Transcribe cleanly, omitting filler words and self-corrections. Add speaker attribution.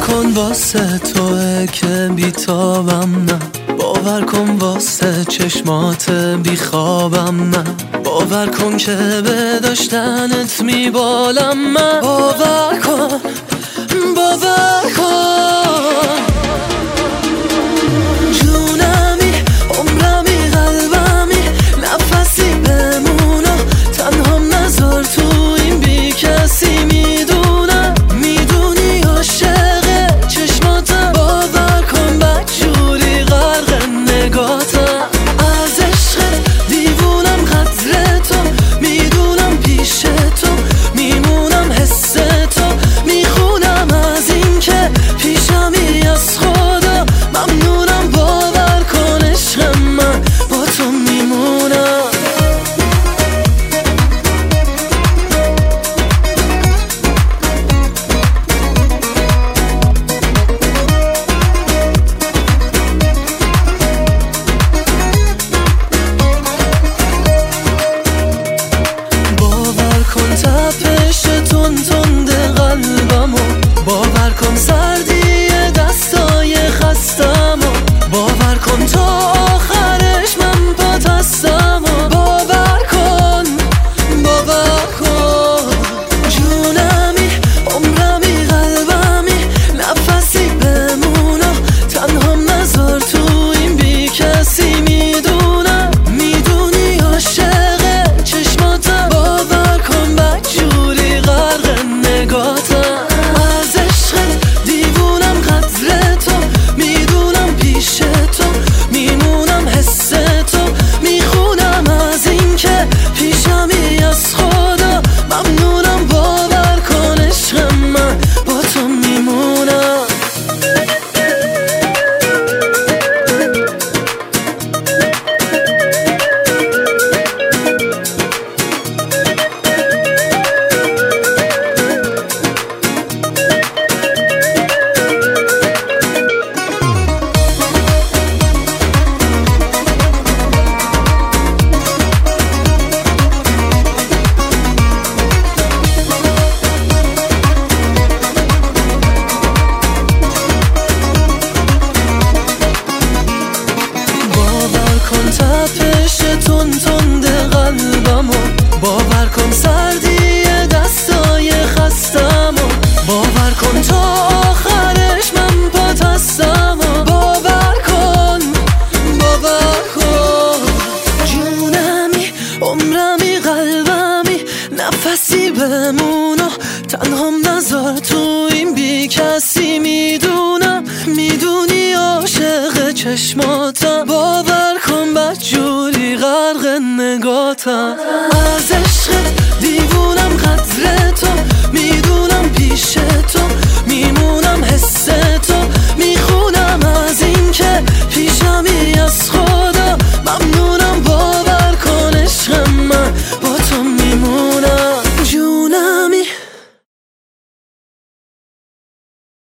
Speaker 1: کن واسه توه که بیتابم نه، باور کن واسه چشمات بیخوابم نه، باور کن که به داشتنت میبالم من، باور کن باور کن. جونمی عمرمی قلبمی نفسی بمونم، تنهام نذار تو این بی کسی. میدونم میدونی عاشق چشماتم، باور کن بدجوری غرق نگاتم. از عشقت دیوونم قدر تو، میدونم پیش تو میمونم حس تو، میخونم از این که پیشمی از خدا. ممنونم باور کن عشق من با تو میمونم. باور کن تپش تند قلبمو، باور کن سردی دستای خستمو، باور کن تا آخرش من پات هستمو، باور کن باور کن. جونمی عمرمی قلبمی نفسی بمونم، تنهام نذار تو این بی کسی. میدونم میدونی عاشق چشماتم، باور کن بدجوری غرق نگاتم. از عشقت دیوونم قدر تو، میدونم پیش تو میمونم حس تو، میخونم از این که پیشمی از خدا. ممنونم باور کن عشق من با تو میمونم. کن تپش تند قلبمو، باور کن سردی دستای خستمو، باور کن تا آخرش من پات هستمو، باور کن باور کن. جونمی عمرمی قلبمی نفسی بمونم، تنهام نذار تو این بی کسی. میدونم میدونی عاشق چشماتم، باور کن بدجوری غرق نگاتم. از عشقت دیوونم قدر تو، میدونم پیش تو میمونم حس تو، میخونم از این که پیشمی